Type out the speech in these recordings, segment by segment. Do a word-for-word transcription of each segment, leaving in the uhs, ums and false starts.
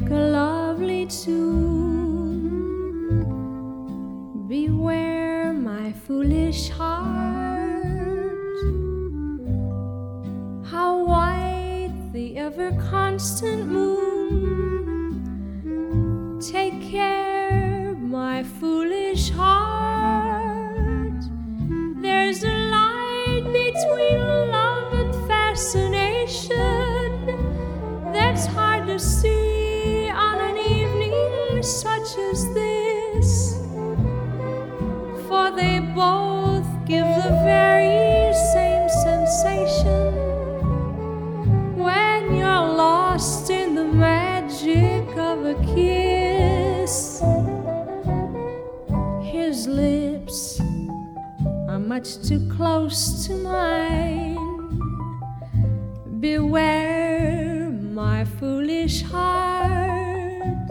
a lovely tune. Beware my foolish heart, how white the ever-constant moon. Take care, my foolish heart, there's a line between love and fascination that's hard to see on an evening such as this, for they both give the very same sensation when you're lost in the magic of a kiss. His lips are much too close to mine. Beware my foolish heart,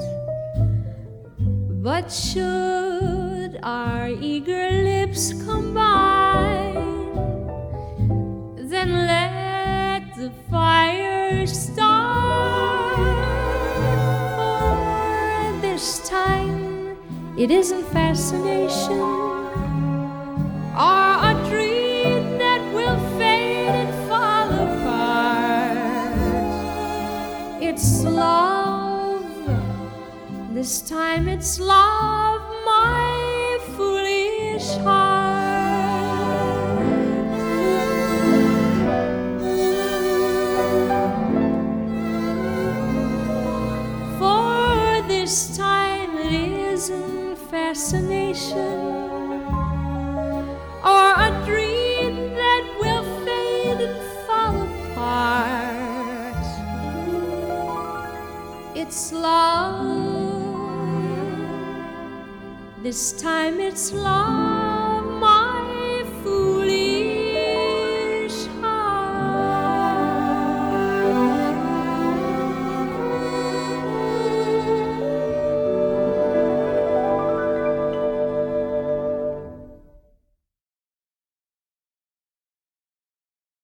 but should our eager lips combine, then let the fire start. For this time it isn't fascination or a dream that will fade and fall apart. It's love, this time it's love, my foolish heart. For this time it isn't fascination or a dream that will fade and fall apart. It's love, this time it's love.